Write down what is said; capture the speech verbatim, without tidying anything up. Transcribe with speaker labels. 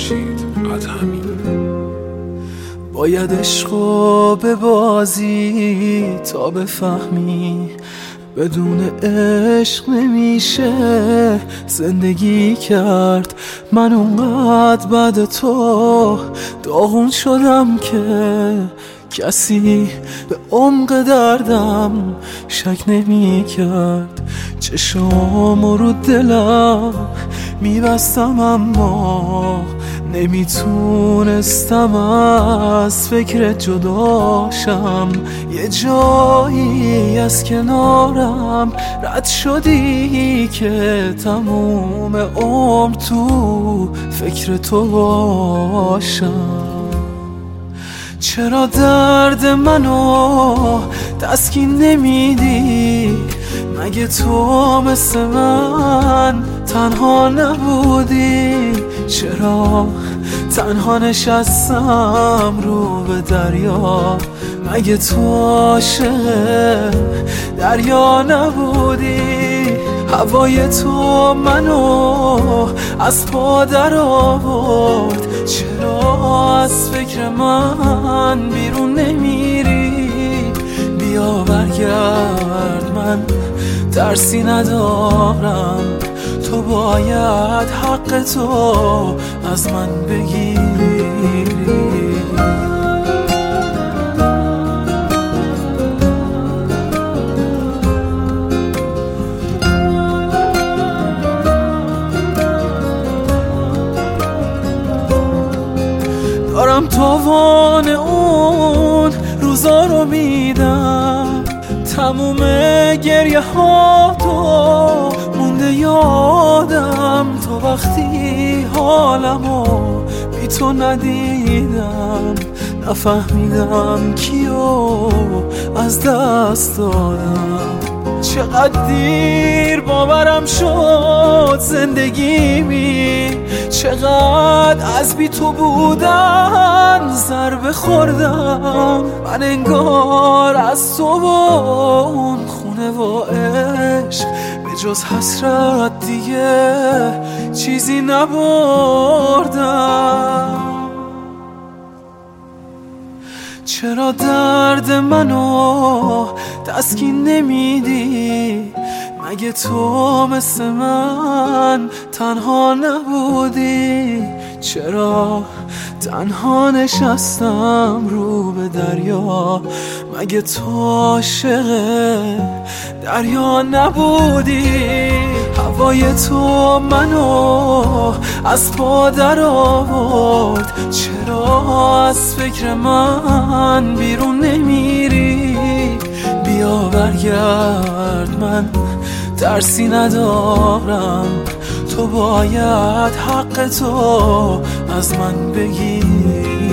Speaker 1: خورشید ادهمی.
Speaker 2: باید عشقو ببازی تا بفهمی بدون عشق نمیشه زندگی کرد. من اونقدر بعد تو داغون شدم که کسی به عمق دردم شک نمی کرد. چشامو رو دلم میبستم اما نمیتونستم از فکرت جداشم. یه جایی از کنارم رد شدی که تموم عمر تو فکر تو باشم. چرا درد منو تسکین نمیدی؟ مگه تو مثل من تنها نبودی؟ چرا تنها نشستم رو به دریا؟ مگه تو عاشق دریا نبودی؟ هوای تو منو از پا در آورد. چرا از فکر من بیرون نمیری؟ بیا برگرد، من ترسی ندارم. تو باید حق تو از من بگیری. دارم تاوان اون روزا رو میدم، تموم گریه ها تو مونده یادم. تو وقتی حالمو بی تو ندیدم، نفهمیدم کیو از دست دادم. چقدر دیر باورم شد زندگیمی، چقدر از بی تو بودن ضربه خوردم. من انگار از تو و اون خونه و عشق به جز حسرت دیگه چیزی نبردم. چرا درد منو تسکین نمیدی؟ مگه تو مثل من تنها نبودی؟ چرا تنها نشستم رو به دریا؟ مگه تو عاشق دریا نبودی؟ هوای تو منو از پا در آورد. چرا از فکر من بیرون نمیری؟ بیا برگرد، من ترسی ندارم. تو باید حق تو از من بگیری.